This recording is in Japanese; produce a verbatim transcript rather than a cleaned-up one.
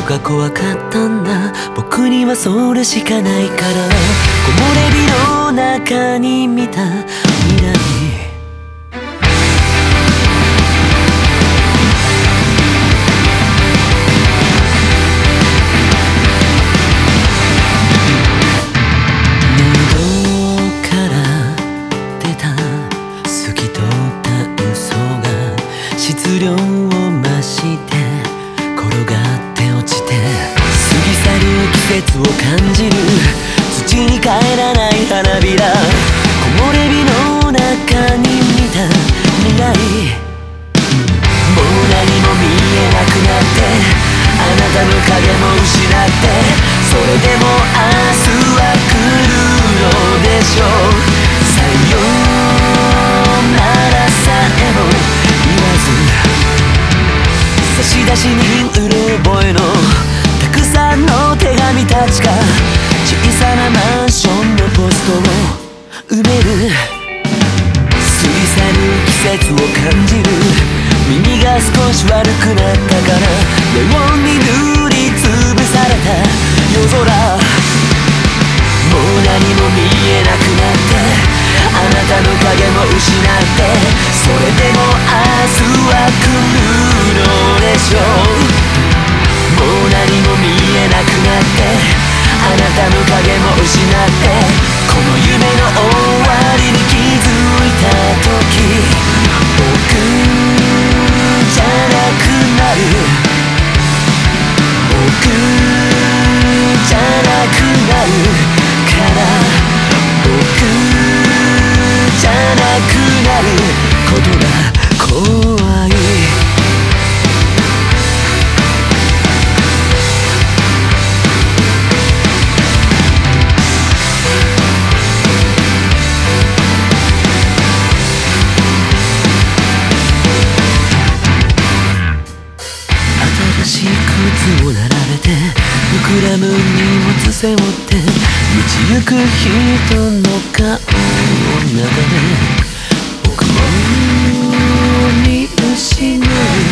が怖かったんだ。僕にはそれしかないから。木漏れ日の中に見た未来、質量を増して転がって落ちて、過ぎ去る季節を感じる。土に帰らない花びら、木漏れ日の中に見た未来。もう何も見えなくなって、あなたの影も失って、それでも明日は来るのでしょう。さようならさえも言わず、差出人うろ覚えのたくさんの手紙たちが小さなマンションのポストを埋める。過ぎ去る季節を感じる。耳が少し悪くなったから、レモンに塗りつぶされた夜空。もう何も見えなくなって、あなたの影も失って、それでも明日は来るのでしょう。もう何も見えなくなって、あなたの影も失って、この夢の終わりに気づいた時、僕じゃなくなる、僕じゃなくなるから、僕じゃなくなることが怖い。新しい靴を並べて、膨らむ荷物背負って、道行く人の顔を眺め、僕を見失う。